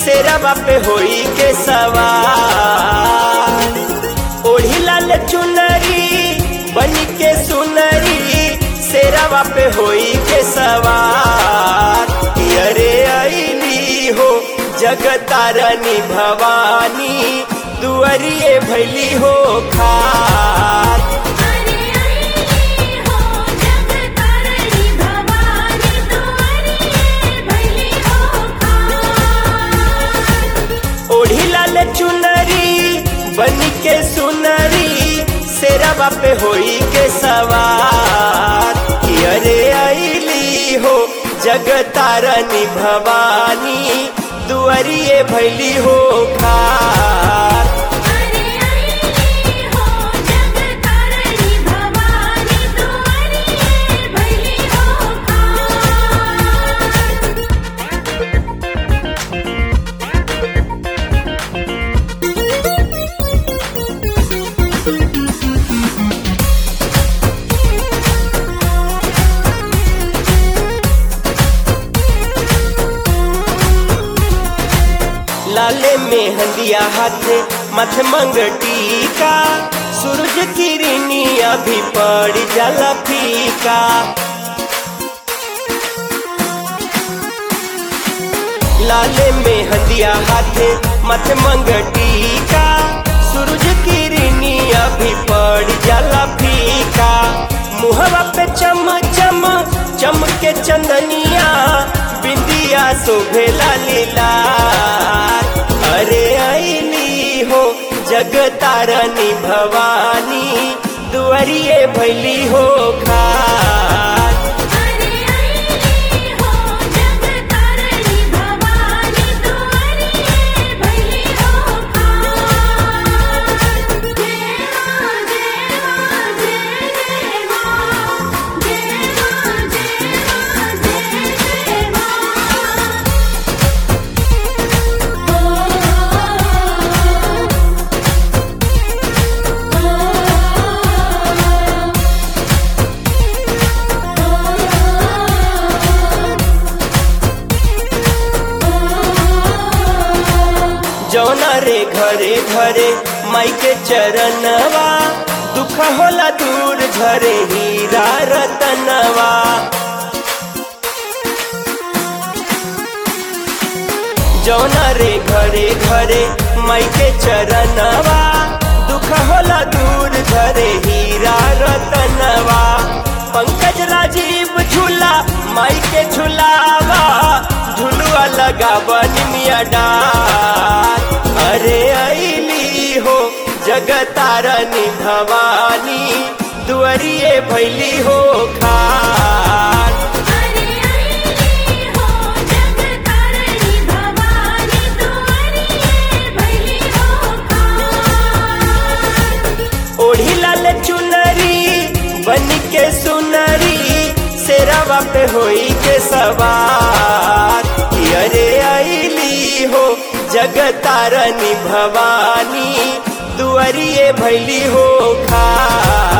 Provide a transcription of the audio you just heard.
शेरवा पे होई के सवार। ओढ़ी लाल चुनरी बनी के सुनरी शेरवा पे होई के सवार। अरे अइली हो जगतारनी भवानी दुअरिए भैली हो खार। ओढ़ी लाल चुनरी बनी के सुनरी शेरवा पे होई के सवार। अरे अइली हो जगतारनी भवानी दुअरिए भैली हो खार। लाले में हंदिया हाथ मथ मंगटीका सूरज किरनिया भी पड़ जाला फीका। लाले में हंदिया हाथ मथ मंगटीका सूरज किरनिया भी पड़ जाला फीका। मुहवा पे चम चम चमके चंदनिया बिंदिया शोभेला लीला। अरे अइली हो जगतारनी भवानी दुअरिए भैली हो खार। जौना रे घरे घरे माई के चरणवा दुख होला दूर झरे हीरा रतनवा। जौना रे घरे घरे माई के चरणवा दुख होला दूर झरे हीरा रतनवा। पंकज राजीव झूला माई के झुलावा झुलुआ लगावा निमिया डार। अरे अइली हो जगतारनी भवानी दुअरिए भैली हो खार। ओढ़ी लाल चुनरी बनी के सुनरी शेरवा पे होई के सवार। अरे अइली हो जगतारनी भवानी दुअरिए भैली हो खार।